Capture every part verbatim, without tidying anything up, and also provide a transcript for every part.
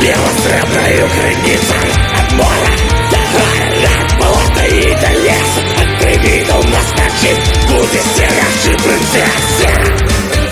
Невозребною границей от моря до города, от болота и до леса, от привидов наскочив, будет стиравший принцесса.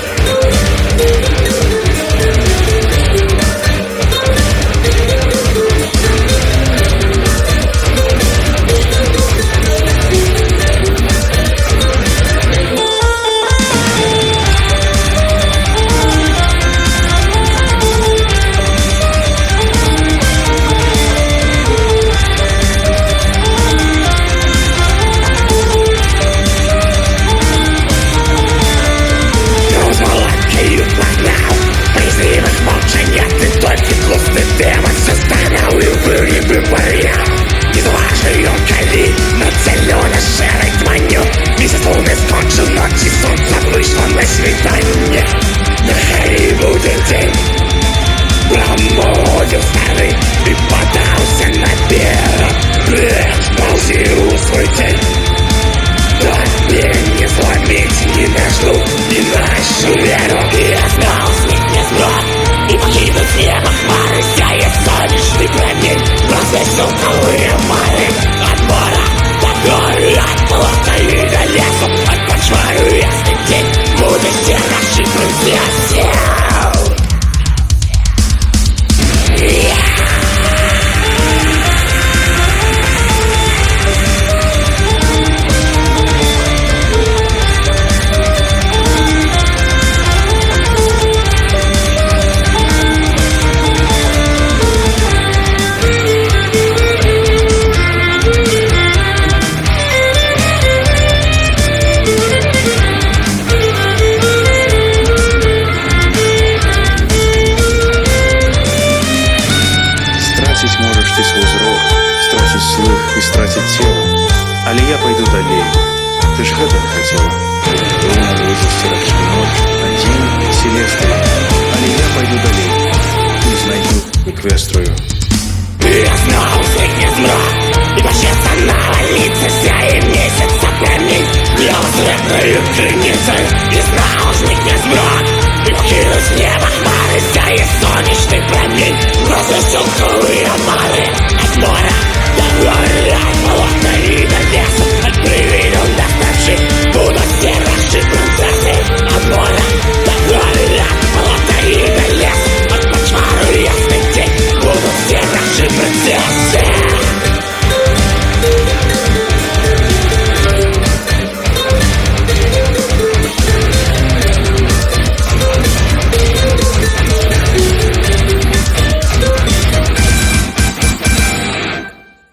Свидание, нехай будет день. Промолвил старый и подался наперед. Прячь, ползи свой день. Дать не сломить ни нашу, ни нашу веру. И я знал, снег не сброд, и покинуть небо хмары. Сяет солнечный промень, возвесил новые мары. От мора до горы, от болота и до леса, от почвары ясный день. Будущее нашей принцессе. Можешь ты свой зрок, стратить слых и стратить тело. Але я пойду далей, ты ж гэтага хотела. Луна будзе сцірачы ноч, а дзень селестры. Але я пойду далей, не знайду эквеструю. Я знал, снег не змрак, и почется навалиться сяет месяца промень. Невозребною границей, и знал, снег не змрак.